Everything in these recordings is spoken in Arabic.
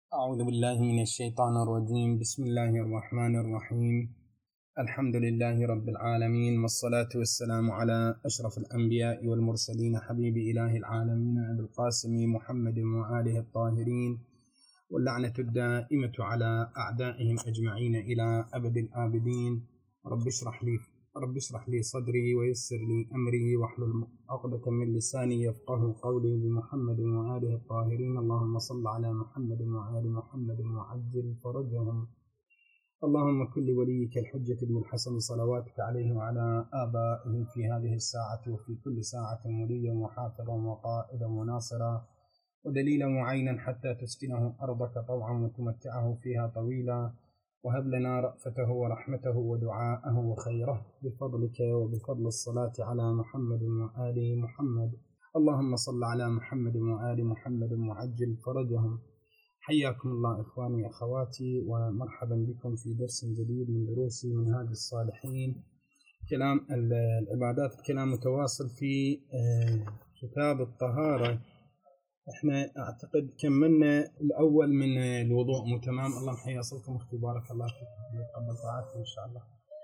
أعوذ بالله من الشيطان الرجيم. بسم الله الرحمن الرحيم. الحمد لله رب العالمين، والصلاة والسلام على أشرف الأنبياء والمرسلين، حبيب إله العالمين أبي القاسم محمد وآله الطاهرين، واللعنة الدائمة على أعدائهم أجمعين إلى أبد الآبدين. رب اشرح لي صدري ويسر لي أمري واحلل عقدة من لساني يفقه قولي، بمحمد وآله الطاهرين. اللهم صل على محمد وآل محمد وعجل فرجهم. اللهم كن لوليك الحجة بن الحسن صلواتك عليه وعلى آبائه في هذه الساعة وفي كل ساعة وليا وحافظا وقائدا وناصرا ودليلا وعينا، حتى تسكنه أرضك طوعا وتمتعه فيها طويلا، وهب لنا رأفته ورحمته ودعاءه وخيره بفضلك وبفضل الصلاة على محمد وآل محمد. اللهم صل على محمد وآل محمد وعجل فرجهم. حياكم الله إخواني أخواتي، ومرحبا بكم في درس جديد من دروس منهاج الصالحين، كلام العبادات، الكلام متواصل في كتاب الطهارة. احنا اعتقد كملنا الاول من الوضوء، مو تمام؟ الله محيي اصلكم اختي، بارك الله فيكم، يتقبل طاعتكم ان شاء الله.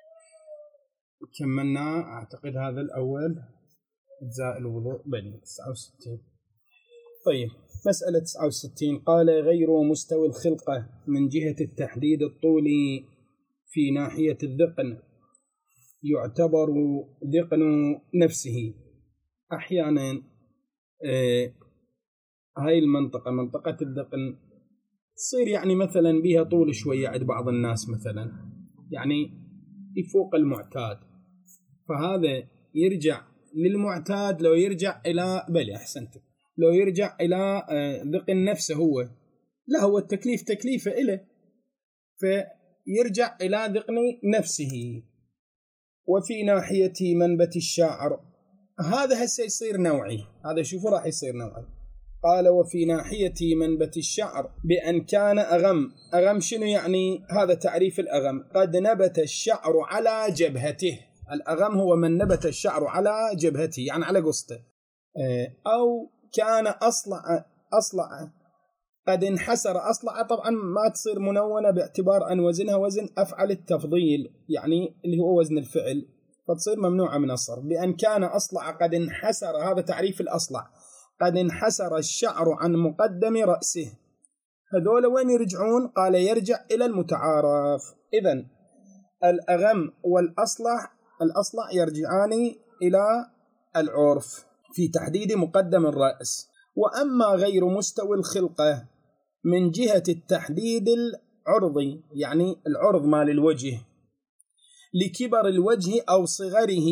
كملنا اعتقد هذا الاول، اجزاء الوضوء بل 69. طيب، مسألة 69 قال: غير مستوي الخلقة من جهة التحديد الطولي في ناحية الذقن يعتبر ذقن نفسه. احيانا هاي المنطقة، منطقة الذقن، تصير يعني مثلا بها طول شوية عند بعض الناس، مثلا يعني يفوق المعتاد، فهذا يرجع للمعتاد. لو يرجع إلى أحسنت، لو يرجع إلى ذقن نفسه هو، لا هو التكليف تكليفه إله، فيرجع إلى ذقن نفسه. وفي ناحية منبت الشعر، هذا هسه يصير نوعي، هذا شوفوا راح يصير نوعي. قال: وفي ناحية منبت الشعر بأن كان أغم شنو يعني؟ هذا تعريف الأغم: قد نبت الشعر على جبهته. الأغم هو من نبت الشعر على جبهته، يعني على قسطه. أو كان أصلع قد انحسر. أصلع طبعا ما تصير منونة باعتبار أن وزنها وزن أفعل التفضيل، يعني اللي هو وزن الفعل، فتصير ممنوعة من الصرف. بأن كان أصلع قد انحسر، هذا تعريف الأصلع: قد انحسر الشعر عن مقدم رأسه. هذول وين يرجعون؟ قال: يرجع إلى المتعارف. إذن الأغم والأصلع يرجعان إلى العرف في تحديد مقدم الرأس. وأما غير مستوى الخلقة من جهة التحديد العرضي، يعني العرض مال الوجه، لكبر الوجه أو صغره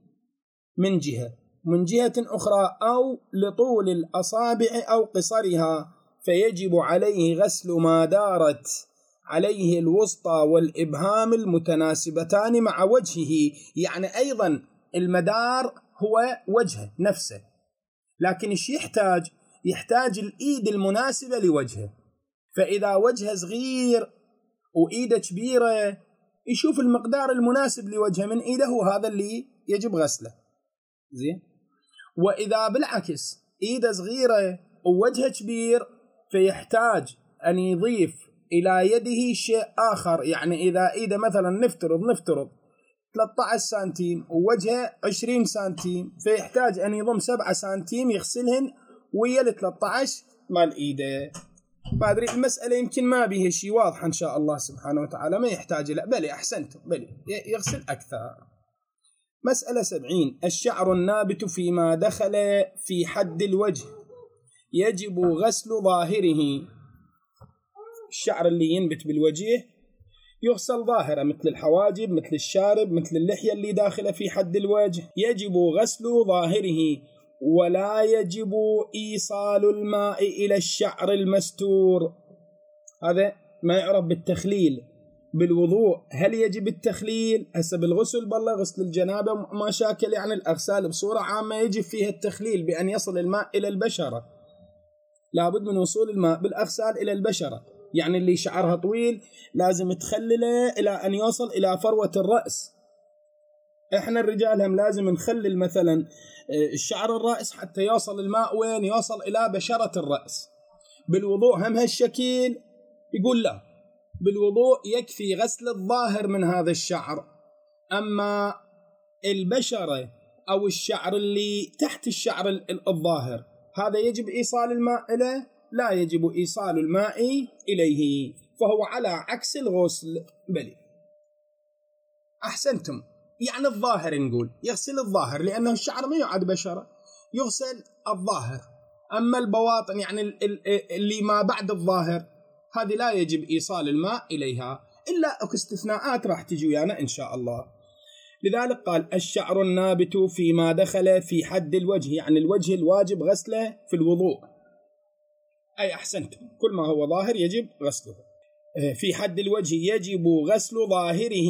من جهة أخرى، أو لطول الأصابع أو قصرها، فيجب عليه غسل ما دارت عليه الوسطى والإبهام المتناسبتان مع وجهه. يعني أيضا المدار هو وجهه نفسه، لكن إيش يحتاج الإيد المناسبة لوجهه. فإذا وجهه صغير وإيده كبيرة، يشوف المقدار المناسب لوجهه من إيده، وهذا اللي يجب غسله. زين. وإذا بالعكس إيده صغيرة ووجهه كبير، فيحتاج أن يضيف إلى يده شيء آخر. يعني إذا إيده مثلا نفترض 13 سنتيم ووجهه 20 سنتيم، فيحتاج أن يضم 7 سنتيم يغسلهن ويا 13 مال إيده. ما أدري، المسألة يمكن ما بيها شيء واضح إن شاء الله سبحانه وتعالى، ما يحتاج لا بل أحسنتم، بل يغسل أكثر. مسألة 70: الشعر النابت فيما دخل في حد الوجه يجب غسل ظاهره. الشعر اللي ينبت بالوجه يغسل ظاهره، مثل الحواجب، مثل الشارب، مثل اللحية اللي داخلة في حد الوجه، يجب غسل ظاهره، ولا يجب إيصال الماء إلى الشعر المستور. هذا ما يعرف بالتخليل. بالوضوء هل يجب التخليل؟ هسه بالغسل بالله، غسل الجنابة ما شاكل، يعني الأغسال بصورة عامة يجب فيها التخليل بأن يصل الماء إلى البشرة. لابد من وصول الماء بالأغسال إلى البشرة. يعني اللي شعرها طويل لازم تخلله إلى أن يوصل إلى فروة الرأس. إحنا الرجال هم لازم نخلل مثلا الشعر الرأس حتى يوصل الماء وين؟ يوصل إلى بشرة الرأس. بالوضوء هم هالشكل يقول لا، بالوضوء يكفي غسل الظاهر من هذا الشعر، أما البشرة أو الشعر اللي تحت الشعر الظاهر هذا يجب إيصال الماء إليه، لا يجب إيصال الماء إليه، فهو على عكس الغسل. بلي أحسنتم، يعني الظاهر نقول يغسل الظاهر لأنه الشعر ما يعد بشرة، يغسل الظاهر. أما البواطن يعني اللي ما بعد الظاهر هذه لا يجب إيصال الماء إليها، إلا استثناءات راح تجي ويانا إن شاء الله. لذلك قال الشعر النابت فيما دخل في حد الوجه، يعني الوجه الواجب غسله في الوضوء، أي أحسنتم، كل ما هو ظاهر يجب غسله. في حد الوجه يجب غسل ظاهره،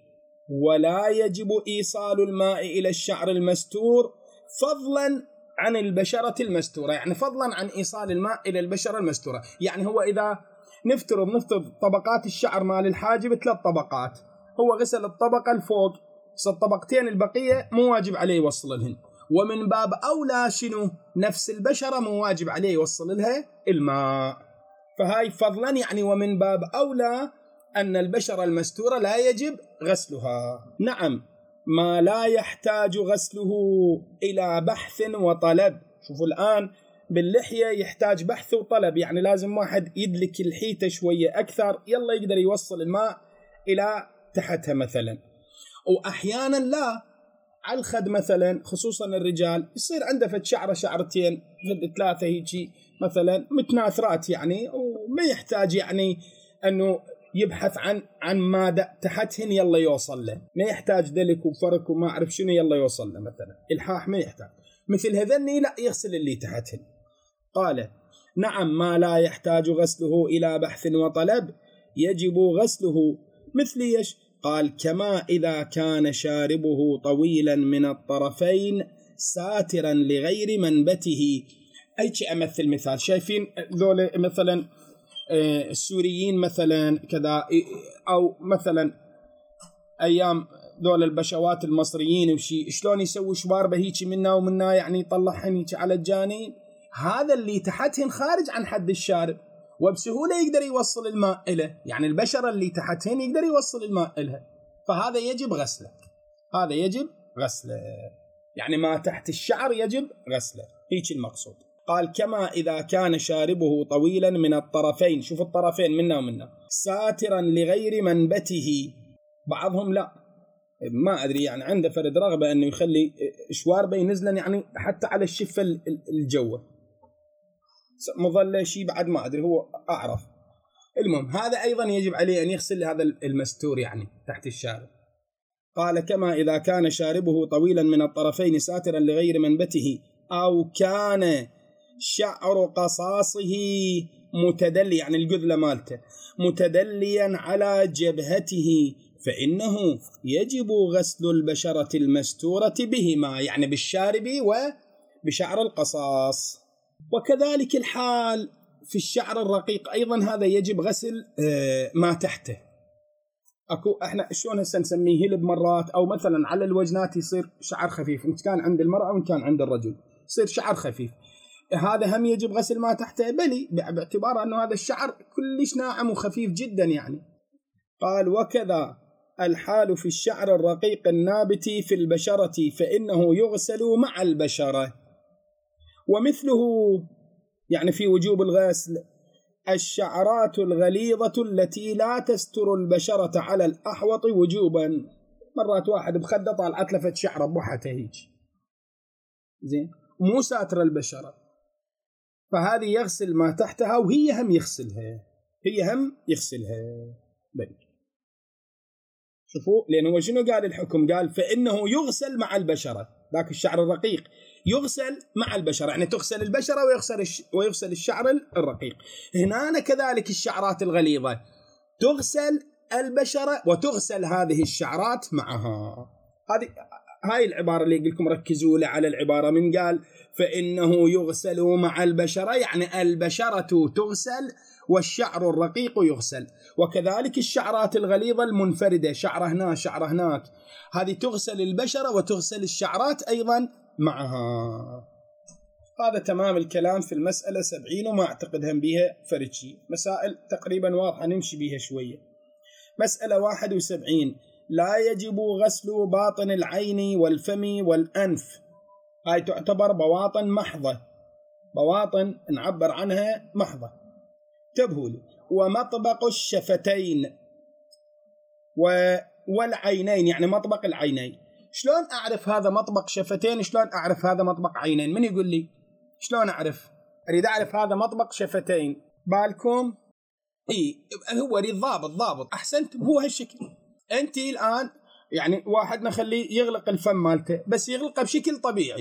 ولا يجب إيصال الماء إلى الشعر المستور فضلا عن البشرة المستورة، يعني فضلا عن إيصال الماء إلى البشرة المستورة. يعني هو إذا نفترض طبقات الشعر مال الحاجب 3 طبقات، هو غسل الطبقة الفوق، الطبقتين البقية مو واجب عليه يوصل لهن، ومن باب أولى شنو نفس البشرة مو واجب عليه يوصل لها الماء، فهاي فضلا يعني ومن باب أولى أن البشرة المستورة لا يجب غسلها. نعم، ما لا يحتاج غسله إلى بحث وطلب. شوفوا الآن باللحية يحتاج بحث وطلب، يعني لازم واحد يدلك الحيطة شوية أكثر يلا يقدر يوصل الماء إلى تحتها مثلا. وأحيانا لا، على الخد مثلا خصوصا الرجال يصير عنده فد شعرة شعرتين فد 3 هيجي مثلا متناثرات، يعني وما يحتاج يعني أنه يبحث عن ماذا تحتهن يلا يوصل له، ما يحتاج دلك وفرك وما أعرف شنو يلا يوصل له، مثلا الحاح ما يحتاج، مثل هذني لا يغسل اللي تحتهن. قال نعم، ما لا يحتاج غسله إلى بحث وطلب يجب غسله، مثل ايش؟ قال كما إذا كان شاربه طويلا من الطرفين ساترا لغير منبته. أي شيء أمثل مثال، شايفين ذول مثلا السوريين مثلا كذا، أو مثلا أيام ذول البشوات المصريين وشي شلون يسوي شواربه هيك منا ومنا، يعني يطلعهن هيك على الجانب، هذا اللي تحتهن خارج عن حد الشارب وبسهولة يقدر يوصل الماء إله، يعني البشرة اللي تحتهن يقدر يوصل الماء إلها، فهذا يجب غسله، هذا يجب غسله، يعني ما تحت الشعر يجب غسله، هيك المقصود. قال كما إذا كان شاربه طويلا من الطرفين، شوف الطرفين منا ومنا، ساترا لغير منبته. بعضهم لا، ما أدري يعني عنده فرد رغبة أنه يخلي شواربه ينزلن يعني حتى على الشفة الجوة، مظلة شيء بعد ما أدري، هو أعرف. المهم هذا أيضا يجب عليه أن يغسل هذا المستور يعني تحت الشارب. قال كما إذا كان شاربه طويلا من الطرفين ساترا لغير منبته، أو كان شعر قصاصه متدلي، يعني الجذلة مالته متدليا على جبهته، فإنه يجب غسل البشرة المستورة بهما، يعني بالشارب وبشعر القصاص. وكذلك الحال في الشعر الرقيق أيضا، هذا يجب غسل ما تحته. أكو إحنا شلون هسه نسميه هلب مرات، أو مثلا على الوجنات يصير شعر خفيف، إن كان عند المرأة وإن كان عند الرجل يصير شعر خفيف، هذا هم يجب غسل ما تحته، بلي باعتبار أنه هذا الشعر كلش ناعم وخفيف جدا يعني. قال وكذا الحال في الشعر الرقيق النابت في البشرة، فإنه يغسل مع البشرة. ومثله يعني في وجوب الغسل الشعرات الغليظة التي لا تستر البشرة على الأحوط وجوبا. مرات واحد بخده طالعت لفت شعره بوحته هيك زين مو ساتر البشرة، فهذه يغسل ما تحتها وهي هم يغسلها، هي هم يغسلها. بل شوفوا لأنه شنو قال الحكم، قال فإنه يغسل مع البشرة، ذاك الشعر الرقيق يغسل مع البشرة، يعني تغسل البشرة ويغسل الشعر الرقيق. هنا كذلك الشعرات الغليظة تغسل البشرة وتغسل هذه الشعرات معها. هاي العبارة اللي لكم ركزوا لي على العبارة، من قال فإنه يغسل مع البشرة، يعني البشرة تغسل والشعر الرقيق يغسل. وكذلك الشعرات الغليظة المنفردة، شعر هنا شعر هناك، هذه تغسل البشرة وتغسل الشعرات أيضا معها. هذا تمام الكلام في المسألة 70، وما أعتقد هم بيها فرق شيء، مسائل تقريبا واضحة نمشي بيها شوية. مسألة 71: لا يجب غسل باطن العين والفم والأنف. هاي تعتبر بواطن محضة، بواطن نعبر عنها محضة. انتبهوا لي. ومطبق الشفتين والعينين، يعني مطبق العينين. شلون أعرف هذا مطبق شفتين؟ شلون أعرف هذا مطبق عينين؟ من يقول لي شلون أعرف؟ أريد أعرف هذا مطبق شفتين. بالكم هو أريد ضابط. أحسنتم، هو هالشكل. أنت الآن يعني واحد نخليه يغلق الفم مالته، بس يغلقه بشكل طبيعي،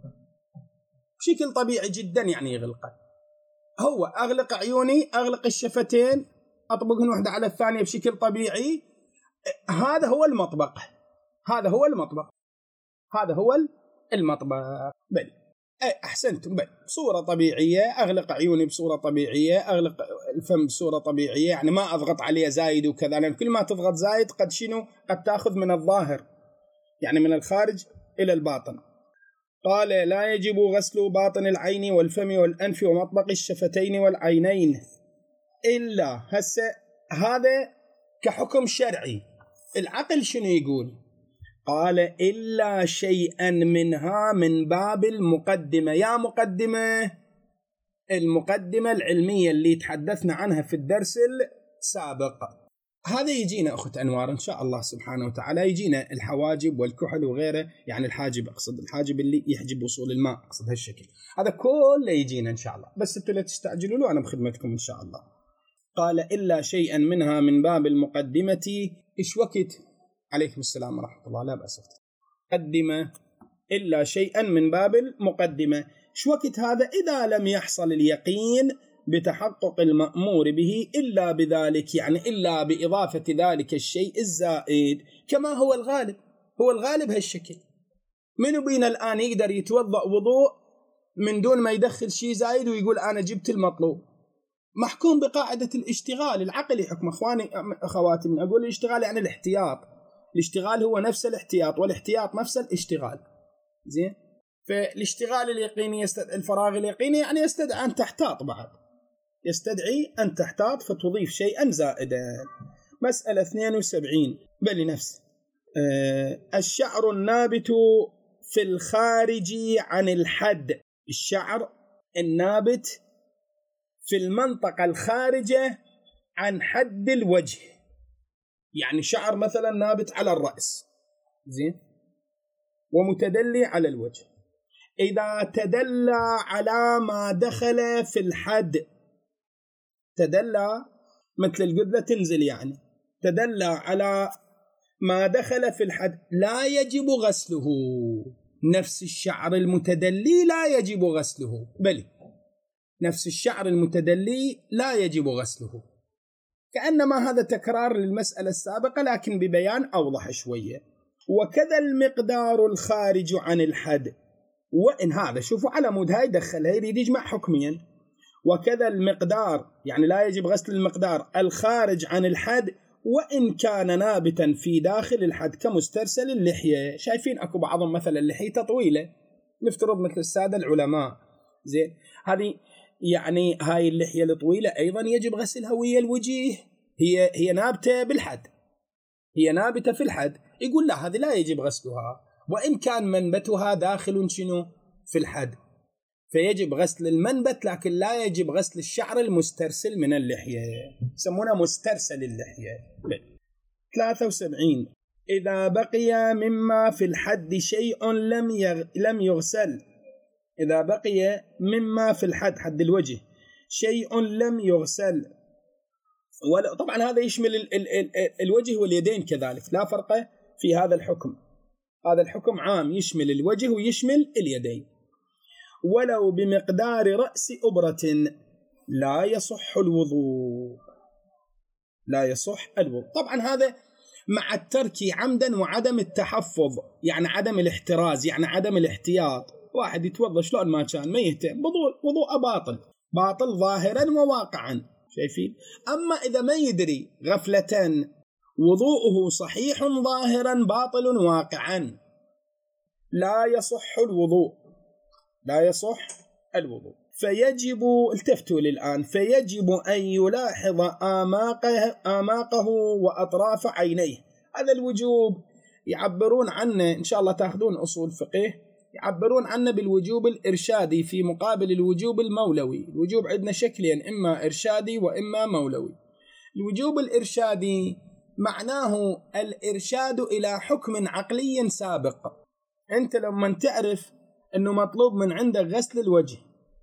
بشكل طبيعي جدا، يعني يغلقه. هو أغلق عيوني، أغلق الشفتين، أطبقهن واحدة على الثانية بشكل طبيعي. هذا هو المطبق، هذا هو المطبق، هذا هو المطبق. بل أحسنتم، بل بصورة طبيعية أغلق عيوني بصورة طبيعية، أغلق الفم بصورة طبيعية، يعني ما أضغط عليه زايد وكذا، لأن كل ما تضغط زايد قد تأخذ من الظاهر، يعني من الخارج إلى الباطن. قال: لا يجب غسل باطن العين والفم والأنف ومطبق الشفتين والعينين إلا. هذا كحكم شرعي. العقل شنو يقول؟ قال: إلا شيئا منها من باب المقدمة. يا مقدمة، المقدمة العلمية اللي تحدثنا عنها في الدرس السابق. هذا يجينا أخت أنوار إن شاء الله سبحانه وتعالى، يجينا الحواجب والكحل وغيره، يعني الحاجب، أقصد الحاجب اللي يحجب وصول الماء، أقصد هالشكل. هذا كله يجينا إن شاء الله، بس انتوا لا تستعجلوا له، أنا بخدمتكم إن شاء الله. قال: إلا شيئا منها من باب المقدمة. إيش وقت؟ عليكم السلام ورحمة الله. لا بأس. مقدمة، إلا شيئا من باب المقدمة. إيش وقت هذا؟ إذا لم يحصل اليقين بتحقق المأمور به إلا بذلك، يعني إلا بإضافة ذلك الشيء الزائد كما هو الغالب. هو الغالب هالشكل. منو بينا الآن يقدر يتوضأ وضوء من دون ما يدخل شيء زائد ويقول أنا جبت المطلوب؟ محكوم بقاعدة الاشتغال، العقل يحكم. أخواتي، من أقول الاشتغال يعني الاحتياط. الاشتغال هو نفس الاحتياط، والاحتياط نفس الاشتغال. زين؟ فالاشتغال اليقيني الفراغ اليقيني يعني يستدعي أن تحتاط، بعد يستدعي أن تحتاط فتضيف شيئا زائدا. مسألة 72 بل نفس الشعر النابت في الخارج عن الحد. الشعر النابت في المنطقة الخارجة عن حد الوجه، يعني شعر مثلا نابت على الرأس، زين، ومتدلي على الوجه. إذا تدلى على ما دخل في الحد، تدلى مثل القدرة تنزل، يعني تدلى على ما دخل في الحد لا يجب غسله. نفس الشعر المتدلي لا يجب غسله، بل نفس الشعر المتدلي لا يجب غسله. كأنما هذا تكرار للمسألة السابقة لكن ببيان أوضح شوية. وكذا المقدار الخارج عن الحد، وإن هذا شوفوا على مود هاي دخلها يريد يجمع حكميا. وكذا المقدار يعني لا يجب غسل المقدار الخارج عن الحد وإن كان نابتا في داخل الحد كمسترسل اللحية. شايفين أكو بعضهم مثلا لحيته طويلة، نفترض مثل السادة العلماء، زين، هذه يعني هاي اللحية الطويلة أيضا يجب غسلها ويا الوجه، هي نابتة بالحد، هي نابتة في الحد. يقول لا، هذه لا يجب غسلها وإن كان منبتها داخل شنو في الحد، فيجب غسل المنبت لكن لا يجب غسل الشعر المسترسل من اللحية، يسمونه مسترسل اللحية. 73 إذا بقي مما في الحد شيء لم يغسل. إذا بقي مما في الحد، حد الوجه، شيء لم يغسل، طبعا هذا يشمل الوجه واليدين كذلك، لا فرق في هذا الحكم. هذا الحكم عام يشمل الوجه ويشمل اليدين. ولو بمقدار رأس إبرة لا يصح الوضوء، لا يصح الوضوء. طبعا هذا مع الترك عمدا وعدم التحفظ، يعني عدم الاحتراز، يعني عدم الاحتياط. واحد يتوضأ شلون ما كان، ما يهتم، وضوء باطل ظاهرا وواقعا، شايفين. أما إذا ما يدري غفلة وضوءه صحيح ظاهرا باطل واقعا لا يصح الوضوء، لا يصح الوضوء. فيجب، التفتوا للآن، فيجب أن يلاحظ آماقه وأطراف عينيه. هذا الوجوب يعبرون عنه، إن شاء الله تأخذون أصول فقه، يعبرون عنه بالوجوب الإرشادي في مقابل الوجوب المولوي. الوجوب عندنا شكلين، إما إرشادي وإما مولوي. الوجوب الإرشادي معناه الإرشاد إلى حكم عقلي سابق. أنت لما تعرف أنه مطلوب من عندك غسل الوجه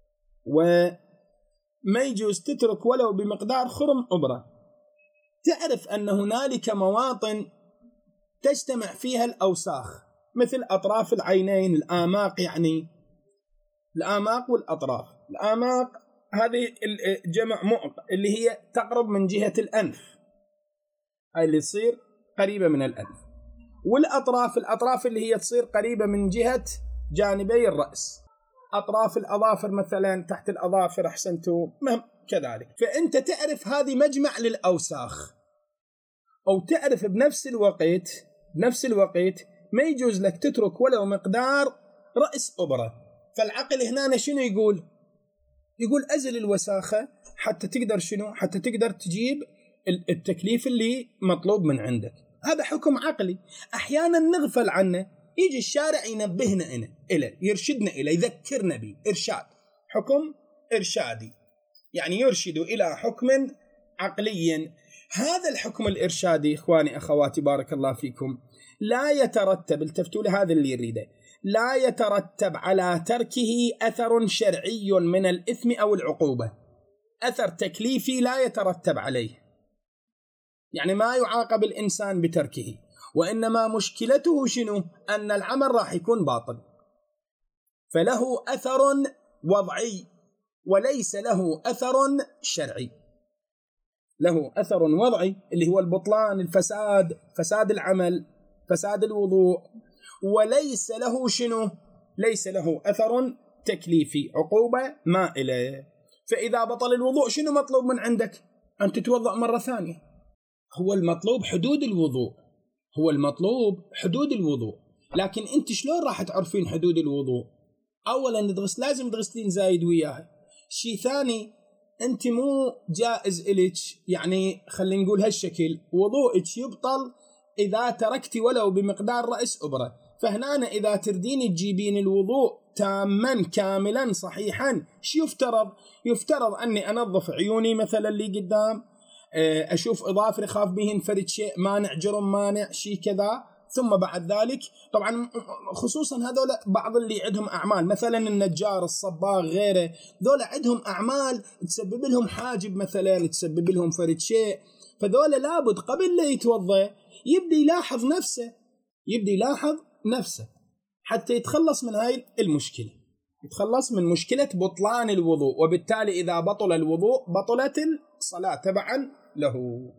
وما يجوز تترك ولو بمقدار خرم إبرة، تعرف أن هنالك مواطن تجتمع فيها الأوساخ مثل أطراف العينين، الآماق، يعني الآماق والأطراف. الآماق هذه جمع مؤق اللي هي تقرب من جهة الأنف، هاي اللي تصير قريبة من الأنف. والأطراف، الأطراف اللي هي تصير قريبة من جهة جانبي الرأس، أطراف الأظافر مثلا، تحت الأظافر، أحسنتوا كذلك. فأنت تعرف هذه مجمع للأوساخ، أو تعرف بنفس الوقت ما يجوز لك تترك ولو مقدار رأس أبرة. فالعقل هنا شنو يقول أزل الوساخة حتى تقدر حتى تقدر تجيب التكليف اللي مطلوب من عندك. هذا حكم عقلي أحيانا نغفل عنه، يجي الشارع ينبهنا إليه، يرشدنا إليه، يذكرنا به. إرشاد، حكم إرشادي، يعني يرشد إلى حكم عقلي. هذا الحكم الإرشادي إخواني أخواتي بارك الله فيكم لا يترتب، التفتوا لهذا اللي يريده، لا يترتب على تركه أثر شرعي من الإثم أو العقوبة، أثر تكليفي لا يترتب عليه، يعني ما يعاقب الإنسان بتركه، وإنما مشكلته شنو؟ أن العمل راح يكون باطل، فله أثر وضعي وليس له أثر شرعي. له أثر وضعي اللي هو البطلان، الفساد، فساد العمل، فساد الوضوء، وليس له شنو؟ ليس له أثر تكليفي، عقوبة مائلة. فإذا بطل الوضوء شنو مطلوب من عندك؟ أن تتوضأ مرة ثانية. هو المطلوب حدود الوضوء، لكن أنت شلون راح تعرفين حدود الوضوء؟ أولا لازم تغسلين زايد وياها. شيء ثاني، أنت مو جائز إليك، يعني خلينا نقول هالشكل، وضوءك يبطل إذا تركتي ولو بمقدار رأس أبرة. فهنا إذا تردين تجيبين الوضوء تاما كاملا صحيحا، شو يفترض أني أنظف عيوني مثلا اللي قدام، أشوف إظافري خاف بهن فرد شيء مانع، جرم مانع، شيء كذا. ثم بعد ذلك طبعا خصوصا هذول بعض اللي عندهم أعمال مثلا النجار، الصباغ، غيره، ذول عندهم أعمال تسبب لهم حاجب مثلا، تسبب لهم فرد شيء، فذول لابد قبل لا يتوضأ يبدأ يلاحظ نفسه حتى يتخلص من هاي المشكلة، يتخلص من مشكلة بطلان الوضوء، وبالتالي إذا بطل الوضوء بطلت الصلاة تبعا له.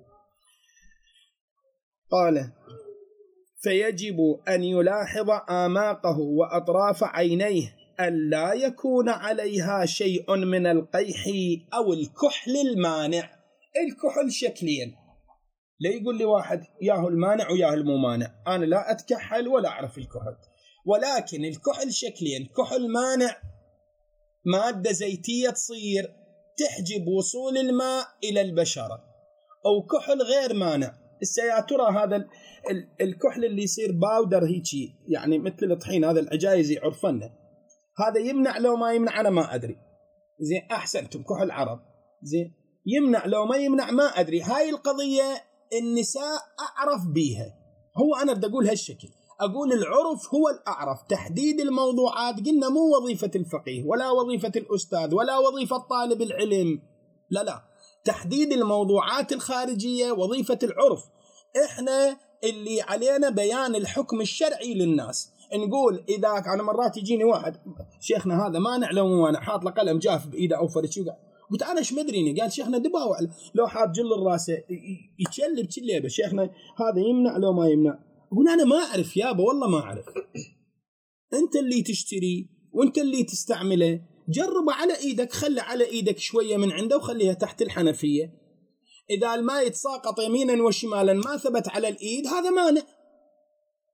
قال: فيجب أن يلاحظ آماقه وأطراف عينيه ألا يكون عليها شيء من القيح أو الكحل المانع. الكحل شكلين، لا يقول لي واحد ياهو المانع وياهو الممانع، أنا لا أتكحل ولا أعرف الكحل، ولكن الكحل شكلين: كحل مانع، مادة زيتية تصير تحجب وصول الماء إلى البشرة، أو كحل غير مانع. يا ترى هذا الكحل اللي يصير باودر هيجي، يعني مثل الطحين، هذا العجايز يعرفنه، هذا يمنع لو ما يمنع أنا ما أدري. زين، أحسنتم، كحل عرب. زين، يمنع لو ما يمنع ما أدري. هاي القضية النساء أعرف بيها، هو أنا بدي أقول هالشكل، أقول العرف هو الأعرف. تحديد الموضوعات قلنا مو وظيفة الفقيه ولا وظيفة الأستاذ ولا وظيفة طالب العلم، لا، تحديد الموضوعات الخارجية وظيفة العرف. إحنا اللي علينا بيان الحكم الشرعي للناس. نقول إذا أنا مرات يجيني واحد، شيخنا هذا مانع لو مانع، حاط له قلم جاف بإيده أو فرد شو، قلت أنا إيش مدريني؟ قال شيخنا دباوع لو حاط جل الراسة يتشلب تشليبه، شيخنا هذا يمنع لو ما يمنع. أقول أنا ما أعرف يابا، والله ما أعرف. أنت اللي تشتري وأنت اللي تستعمله، جرب على إيدك، خلي على إيدك شوية من عنده وخليها تحت الحنفية. إذا الماء يتساقط يمينا وشمالا ما ثبت على الإيد، هذا مانع،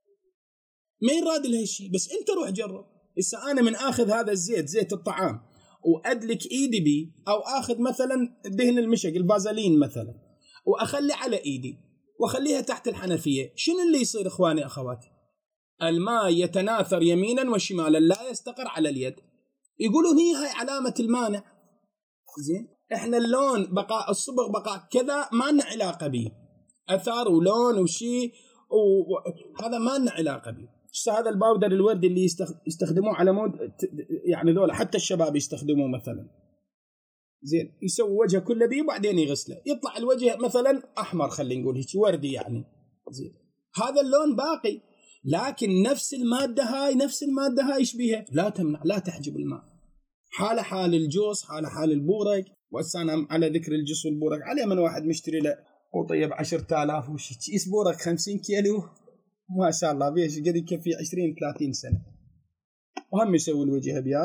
ما يراد له شيء، بس أنت روح جرب. إذا أنا من آخذ هذا الزيت، زيت الطعام، وأدلك إيدي بي، أو آخذ مثلا دهن المشق البازلين مثلا وأخلي على إيدي وأخليها تحت الحنفية، شنو اللي يصير إخواني أخواتي؟ الماء يتناثر يمينا وشمالا لا يستقر على اليد. يقولون هاي علامة المانع. زين، احنا اللون بقاء الصبغ بقاء كذا ما لنا علاقة به، أثر ولون وشي وهذا ما لنا علاقة به. هذا الباودر الوردي اللي يستخدموه على مود يعني ذولا حتى الشباب يستخدموه مثلا، زين، يسوي وجهه كله بيه وبعدين يغسله يطلع الوجه مثلا أحمر، خلينا نقول هيك وردي يعني، زين، هذا اللون باقي، لكن نفس المادة هاي ايش بيها؟ لا تمنع، لا تحجب الماء. حالة حال الجوص، حالة حال البورق. وهسه أنا على ذكر الجوص والبورق، عليه من واحد مشتري له وطيب 10,000 وشي كيس بورق 50 كيلو ما شاء الله بيش قد يكفي 20-30 سنة، وهم يسوي الوجه ابيض.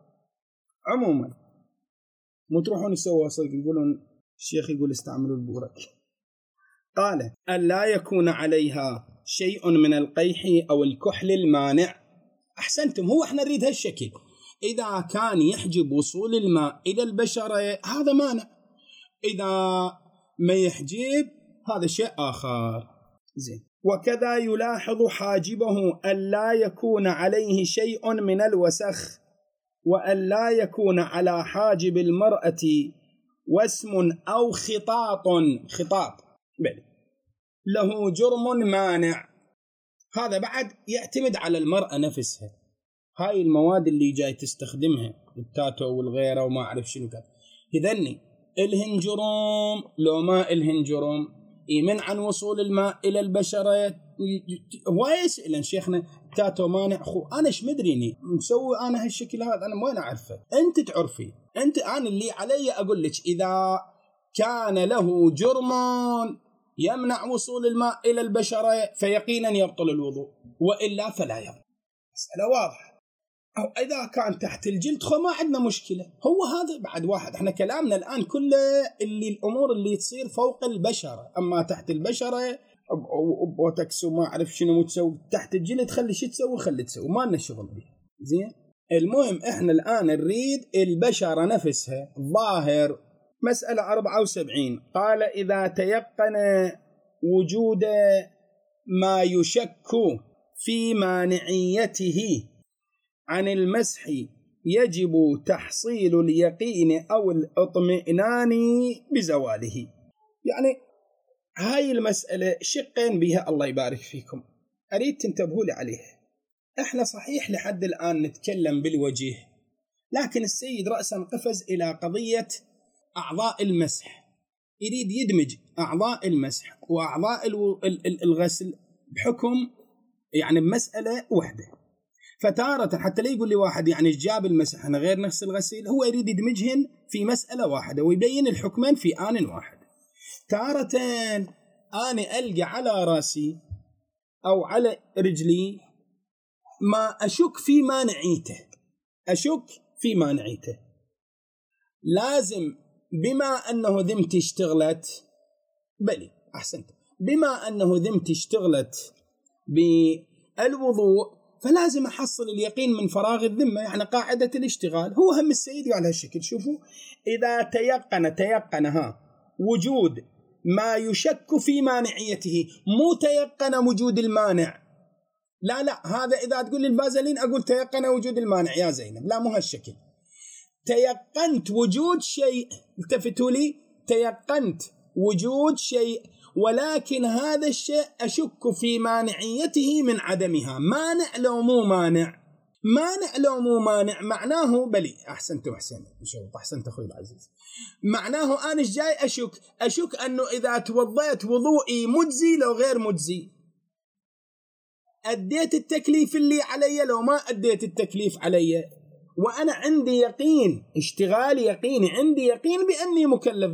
عموما مو تروحون تسووا صدق يقولون الشيخ يقول استعملوا البورق. قال ألا يكون عليها شيء من القيح أو الكحل المانع. أحسنتم، هو احنا نريد هالشكل. إذا كان يحجب وصول الماء إلى البشرة هذا مانع، إذا ما يحجب هذا شيء آخر. زين، وكذا يلاحظ حاجبه ألا يكون عليه شيء من الوسخ، وألا يكون على حاجب المرأة وسم أو خطاط بل له جرم مانع. هذا بعد يعتمد على المرأة نفسها، هاي المواد اللي جاي تستخدمها التاتو والغيره وما أعرف شنو كذا، إذني إلهن جرم لو ما إلهن جرم، يمنع عن وصول الماء إلى البشرة. ويسألن شيخنا تاتو مانع، أنا إيش مدريني مسوي أنا هالشكل هذا، أنا وين أعرفه؟ أنت تعرفي، أنا اللي علي أقول لك إذا كان له جرم يمنع وصول الماء إلى البشرة فيقينا يبطل الوضوء، وإلا فلا يبطل. مسألة واضحة. أو إذا كان تحت الجلد ما عندنا مشكلة، هو هذا بعد واحد. احنا كلامنا الآن كله اللي الأمور اللي تصير فوق البشرة، أما تحت البشرة بوتكس وما أعرف شنو تسوي تحت الجلد، خلي شي تسوي خلي تسوي، ما لنا شغل به. زين، المهم احنا الآن نريد البشرة نفسها. ظاهر مسألة 74 قال إذا تيقن وجود ما يشك في مانعيته عن المسح يجب تحصيل اليقين أو الاطمئنان بزواله. يعني هاي المسألة شقين بها، الله يبارك فيكم، أريد تنتبهوا لي عليها. احنا صحيح لحد الآن نتكلم بالوجه، لكن السيد رأسا قفز إلى قضية أعضاء المسح، يريد يدمج أعضاء المسح وأعضاء الغسل بحكم يعني بمسألة واحدة. فتارة حتى لا يقول لي واحد يعني جاب المسح أنا غير نفس الغسيل، هو يريد يدمجهن في مسألة واحدة ويبين الحكمين في آن واحد. تارة أنا ألقى على راسي أو على رجلي ما أشك في مانعيته، لازم بما أنه ذمتي اشتغلت، بلي أحسنت، بما أنه ذمتي اشتغلت بالوضوء فلازم أحصل اليقين من فراغ الذمة، يعني قاعدة الاشتغال. هو هم السيد قال هالشكل، شوفوا إذا تيقن وجود ما يشك في مانعيته، مو تيقن وجود المانع، لا هذا إذا تقول لي البازلين أقول تيقن وجود المانع يا زينب، لا مو هالشكل. تيقنت وجود شيء، التفتوا لي، تيقنت وجود شيء ولكن هذا الشيء أشك في مانعيته من عدمها. مانع لو مو مانع معناه بلي أحسنت أحسنت أخوي العزيز، معناه أنا جاي أشك أنه إذا توضيت وضوئي مجزي لو غير مجزي، أديت التكليف اللي علي لو ما أديت التكليف علي، وأنا عندي يقين، اشتغالي يقيني، عندي يقين بأني مكلف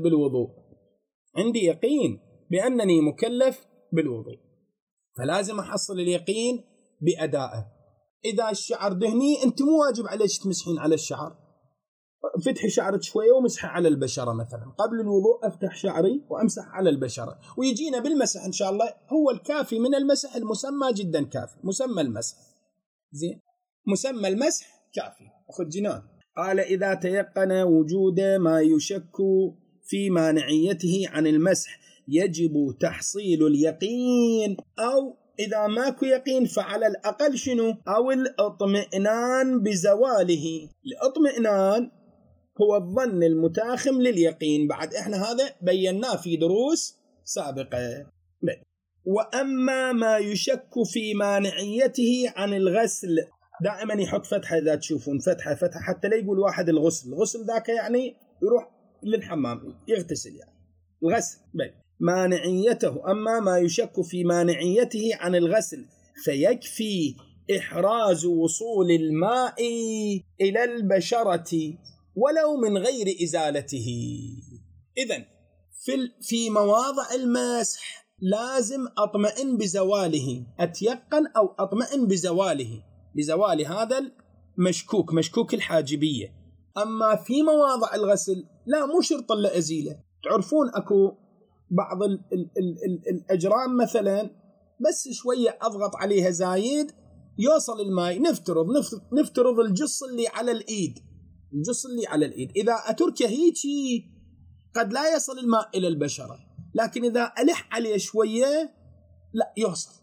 بالوضوء، فلازم أحصل اليقين بأدائه. إذا الشعر دهني أنت مو واجب عليك تمسحين على الشعر، فتحي شعرك شوية ومسحي على البشرة مثلا، قبل الوضوء أفتح شعري وأمسح على البشرة، ويجينا بالمسح إن شاء الله. هو الكافي من المسح المسمى جدا كافي، مسمى المسح زين، مسمى المسح كافي. أخذ جنان قال إذا تيقن وجود ما يشك في مانعيته عن المسح يجب تحصيل اليقين، أو إذا ماكو يقين فعلى الأقل شنو؟ أو الاطمئنان بزواله. الاطمئنان هو الظن المتاخم لليقين، بعد إحنا هذا بيناه في دروس سابقة. وأما ما يشك في مانعيته عن الغسل، دائما يحط فتحة، إذا تشوفون فتحة حتى لا يقول واحد الغسل ذاك يعني يروح للحمام يغتسل، يعني الغسل مانعيته. أما ما يشك في مانعيته عن الغسل فيكفي إحراز وصول الماء إلى البشرة ولو من غير إزالته. إذن في مواضع المسح لازم أطمئن بزواله، أتيقن أو أطمئن بزوال هذا المشكوك، مشكوك الحاجبية. أما في مواضع الغسل لا، مو شرط إلا أزيله. تعرفون أكو بعض الأجرام مثلا بس شوية أضغط عليها زايد يوصل الماء، نفترض الجص اللي على الإيد، إذا أتركه هيك قد لا يصل الماء إلى البشرة، لكن إذا ألح عليه شوية لا يوصل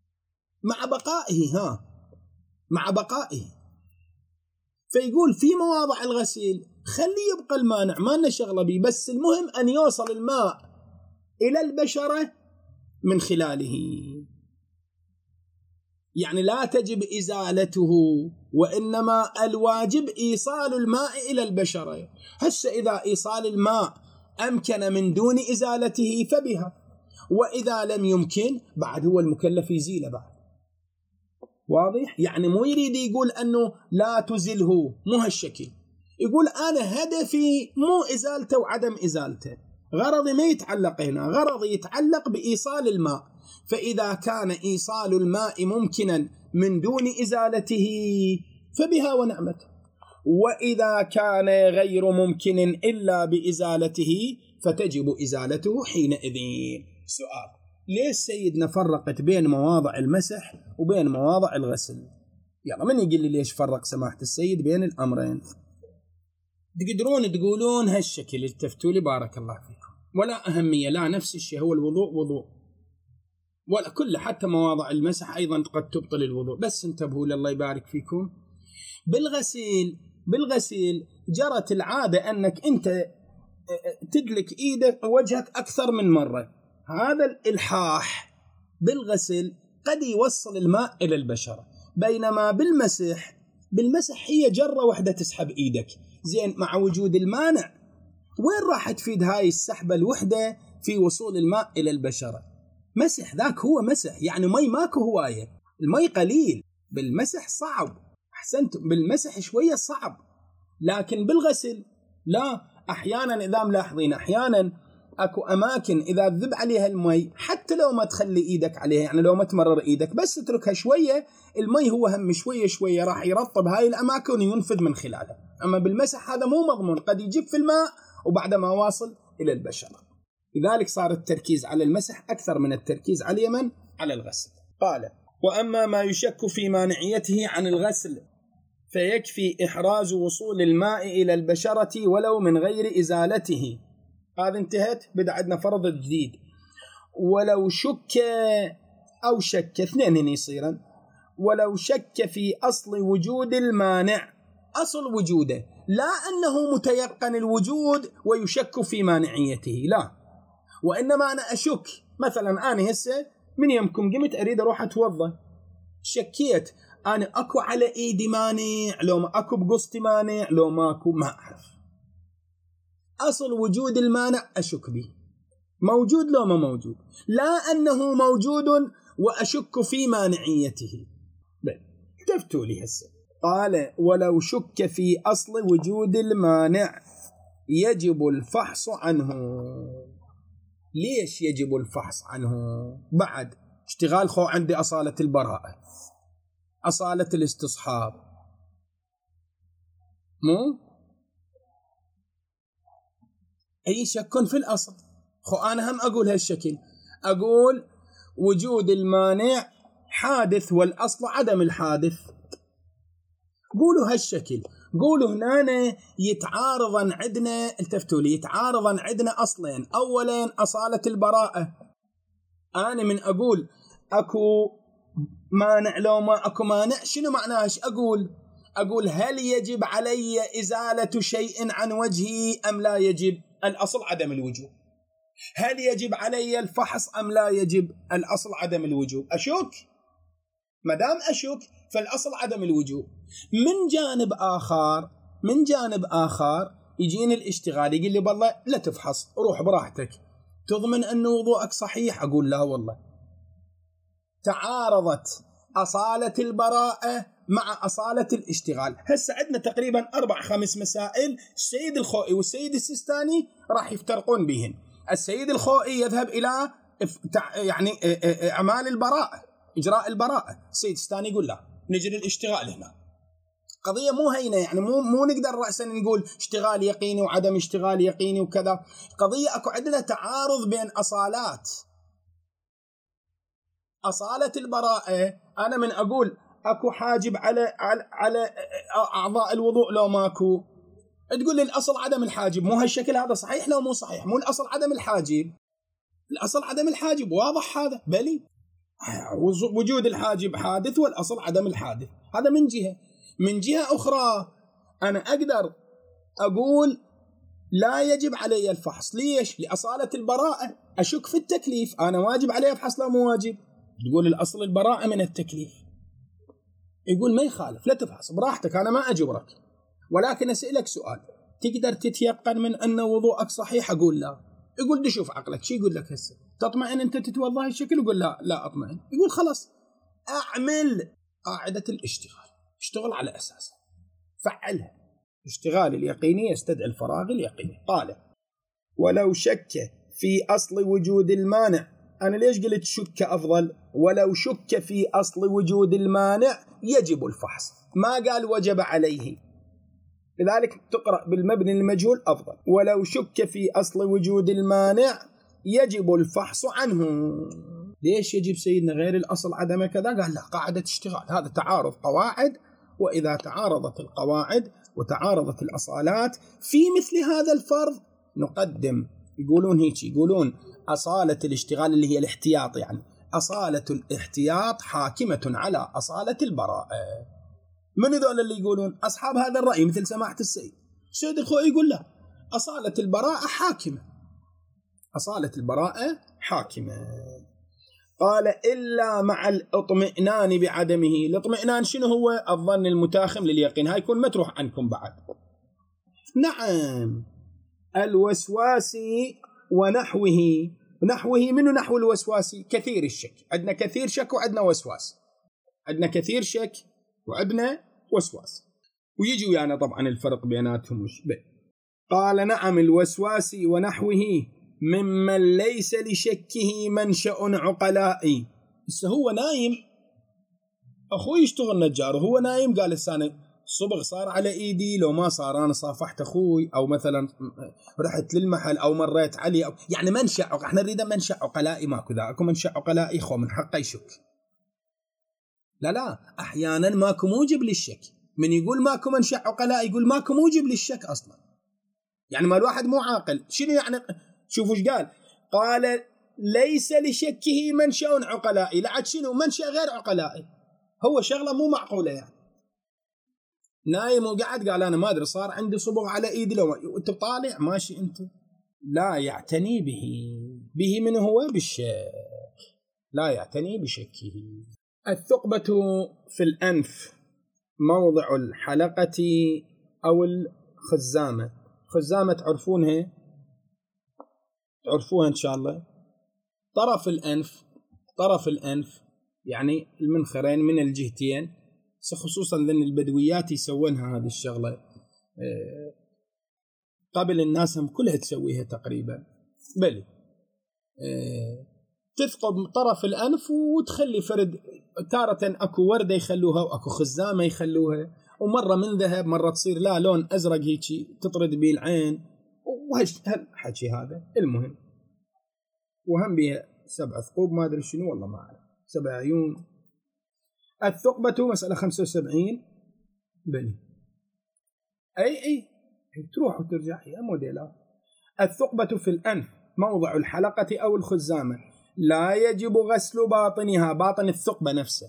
مع بقائه. فيقول في مواضع الغسيل خلي يبقى المانع، ما لنا شغله به، بس المهم أن يوصل الماء إلى البشرة من خلاله، يعني لا تجب إزالته، وإنما الواجب إيصال الماء إلى البشرة. هسه إذا إيصال الماء أمكن من دون إزالته فبها، وإذا لم يمكن بعد هو المكلف يزيله بعد. واضح؟ يعني مو يريد يقول أنه لا تزله، مو هالشكل، يقول أنا هدفي مو إزالته وعدم إزالته، غرضي ما يتعلق هنا، غرضي يتعلق بإيصال الماء. فإذا كان إيصال الماء ممكنا من دون إزالته فبها ونعمت، وإذا كان غير ممكن إلا بإزالته فتجب إزالته حينئذ. سؤال: ليش سيدنا فرقت بين مواضع المسح وبين مواضع الغسل؟ يلا من يقول لي ليش فرق سماحة السيد بين الأمرين؟ تقدرون تقولون هالشكل، التفتوا لي بارك الله فيكم، ولا أهمية، لا نفس الشيء، هو الوضوء وضوء، ولا كل حتى مواضع المسح أيضا قد تبطل الوضوء، بس انتبهوا لله يبارك فيكم. بالغسيل جرت العادة أنك أنت تدلك إيدك وجهك أكثر من مرة، هذا الإلحاح بالغسل قد يوصل الماء إلى البشرة، بينما بالمسح هي جرة واحدة تسحب إيدك. زين، مع وجود المانع وين راح تفيد هاي السحبة الوحدة في وصول الماء إلى البشرة؟ مسح ذاك هو مسح، يعني مي ماكو هواية، المي قليل، بالمسح صعب، أحسنتم، بالمسح شوية صعب، لكن بالغسل لا. أحيانا إذا ملاحظين أحيانا أكو أماكن إذا تذب عليها المي حتى لو ما تخلي إيدك عليها، يعني لو ما تمرر إيدك بس تتركها شوية، المي هو هم شوية راح يرطب هاي الأماكن وينفذ من خلالها. أما بالمسح هذا مو مضمون، قد يجيب في الماء وبعد ما واصل إلى البشرة، لذلك صار التركيز على المسح أكثر من التركيز على اليمن على الغسل. قال: وأما ما يشك في مانعيته عن الغسل فيكفي إحراز وصول الماء إلى البشرة ولو من غير إزالته. هذا انتهت، بدأ عندنا فرض جديد. ولو شك أو شك، اثنين هنا يصيرا. ولو شك في أصل وجود المانع، أصل وجوده، لا أنه متيقن الوجود ويشك في مانعيته، لا، وإنما أنا أشك. مثلا أنا هسه من يومكم قمت أريد أروح أتوضى، شكيت أنا أكو على إيدي مانع لو ما أكو بقصتي مانع لو ماكو، ما أعرف. أصل وجود المانع أشك به، موجود لو ما موجود، لا أنه موجود وأشك في مانعيته. تفتوا لي هسه. قال: ولو شك في أصل وجود المانع يجب الفحص عنه. ليش يجب الفحص عنه؟ بعد اشتغال خو عندي أصالة البراءة، أصالة الاستصحاب، مو أي شك في الأصل. خو أنا هم أقول هالشكل، أقول وجود المانع حادث والأصل عدم الحادث. قولوا هالشكل، قولوا هنا يتعارضا عندنا، التفتوا لي، يتعارضا عندنا أصلين. أولا أصالة البراءة، أنا من أقول أكو مانع لو ما أكو مانع، شنو معناه؟ أقول هل يجب علي إزالة شيء عن وجهي أم لا يجب؟ الأصل عدم الوجوب. هل يجب علي الفحص أم لا يجب؟ الأصل عدم الوجوب. أشك، مدام أشك فالأصل عدم الوجوب. من جانب آخر يجيني الاشتغال يقول لي بالله لا تفحص، روح براحتك، تضمن أن وضوءك صحيح؟ أقول لا والله، تعارضت أصالة البراءة مع أصالة الاشتغال. هسه عندنا تقريبا 4-5 مسائل السيد الخوئي والسيد السيستاني راح يفترقون بهن. السيد الخوئي يذهب إلى يعني أعمال البراءة، إجراء البراءة. السيد السيستاني يقول لا، نجري الاشتغال هنا. قضية مو هينة، يعني مو نقدر رأسا نقول اشتغال يقيني وعدم اشتغال يقيني وكذا. قضية أكو عندنا تعارض بين أصالات. أصالة البراءة أنا من أقول أكو حاجب على أعضاء الوضوء لو ماكو، تقول لي الأصل عدم الحاجب. مو هالشكل هذا صحيح لو مو صحيح؟ مو الأصل عدم الحاجب؟ الأصل عدم الحاجب واضح هذا، بلي وجود الحاجب حادث والأصل عدم الحادث. هذا من جهة. من جهة أخرى أنا أقدر أقول لا يجب علي الفحص. ليش؟ لأصالة البراءة. أشك في التكليف، أنا واجب علي أفحص لا مو واجب؟ تقول الأصل البراءة من التكليف. يقول ما يخالف، لا تفحص براحتك، أنا ما أجبرك، ولكن أسألك سؤال، تقدر تتيقن من أن وضوءك صحيح؟ أقول لا. يقول دي شوف عقلك شي يقول لك هسه، تطمئن أنت تتوضأ هالشكل؟ يقول لا أطمئن. يقول خلاص أعمل قاعدة الاشتغال، اشتغل على أساسها، فعلها. اشتغال اليقيني يستدعي الفراغ اليقيني. قال ولو شك في أصل وجود المانع. أنا ليش قلت شك أفضل؟ ولو شك في أصل وجود المانع يجب الفحص، ما قال وجب عليه، لذلك تقرأ بالمبني المجهول أفضل. ولو شك في أصل وجود المانع يجب الفحص عنه. ليش يجب سيدنا غير الأصل عدم كذا؟ قال لا، قاعدة اشتغال، هذا تعارض قواعد، وإذا تعارضت القواعد وتعارضت الأصالات في مثل هذا الفرض نقدم. يقولون هيك، يقولون أصالة الاشتغال اللي هي الاحتياط، يعني أصالة الاحتياط حاكمة على أصالة البراءة. من ذول اللي يقولون؟ أصحاب هذا الرأي مثل سماحة السيد الخوئي يقول لا، أصالة البراءة حاكمة، أصالة البراءة حاكمة. قال إلا مع الاطمئنان بعدمه. الاطمئنان شنو هو؟ الظن المتاخم لليقين، هاي يكون متروح عنكم بعد. نعم، الوسواسي ونحوه. منه نحو الوسواسي؟ كثير الشك. عندنا كثير شك وعندنا وسواس، عندنا كثير شك وعندنا وسواس، ويجي ويانا طبعا الفرق بيناتهم وش به. قال نعم، الوسواسي ونحوه ممن ليس لشكه منشأ عقلائي. بس هو نايم، أخوي يشتغل نجار وهو نايم، قال السنة الصبغ صار على إيدي، لو ما صار أنا صافحت أخوي، أو مثلا رحت للمحل أو مريت عليه، أو يعني منشأ. احنا نريد منشأ عقلائي، ماكو ذا، اكو منشأ عقلائي خو من حقه يشك. لا أحيانا ماكو موجب للشك. من يقول ماكو منشأ عقلائي يقول ماكو موجب للشك أصلا، يعني ما الواحد مو عاقل. شنو يعني؟ شوفوا ايش قال ليس لشكه منشأ عقلائي. لعد شنو منشأ غير عقلائي؟ هو شغلة مو معقولة، يعني نايم وقعد قال أنا ما أدري صار عندي صبغ على إيدي، لو أنت طالع ماشي أنت. لا يعتني به من هو بالشك، لا يعتني بشكه. الثقبة في الأنف موضع الحلقة أو الخزامة. خزامة تعرفونها إن شاء الله. طرف الأنف يعني المنخرين من الجهتين، خصوصا ذن البدويات يسوونها هذه الشغلة، قبل الناس هم كلها تسويها تقريبا، بلي تثقب طرف الأنف وتخلي فرد، تارة أكو وردة يخلوها وأكو خزامة يخلوها، ومرة من ذهب، مرة تصير لا لون أزرق هيك تطرد به العين، وهالحكي هذا. المهم وهم بها 7 ثقوب، ما أدري شنو والله ما أعرف، 7 عيون. الثقبة مسألة 75 بني. أي تروح وترجع هي موديلات. الثقبة في الأنف موضع الحلقة أو الخزامة، لا يجب غسل باطنها، باطن الثقبة نفسه.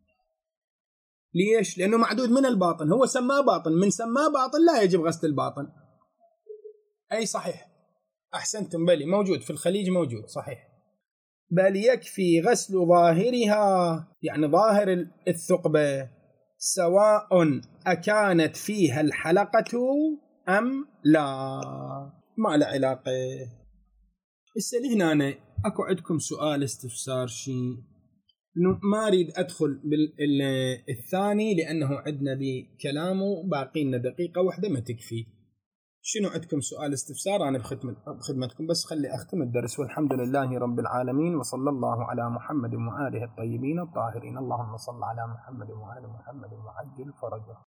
ليش؟ لأنه معدود من الباطن، هو سماه باطن، من سماه باطن لا يجب غسل الباطن. أي صحيح، أحسنتم، بلي موجود في الخليج، موجود صحيح. بل يكفي غسل ظاهرها، يعني ظاهر الثقبة، سواء أكانت فيها الحلقة أم لا، ما له علاقة. هسه هنا أنا أكو عندكم سؤال استفسار شيء، ما أريد أدخل بالثاني لأنه عندنا بكلامه باقي لنا دقيقة واحدة ما تكفي. شنو عندكم سؤال استفسار؟ أنا بخدمتكم، بس خلي أختم الدرس. والحمد لله رب العالمين، وصلى الله على محمد وآله الطيبين الطاهرين. اللهم صل على محمد وآل محمد وعجل فرجه.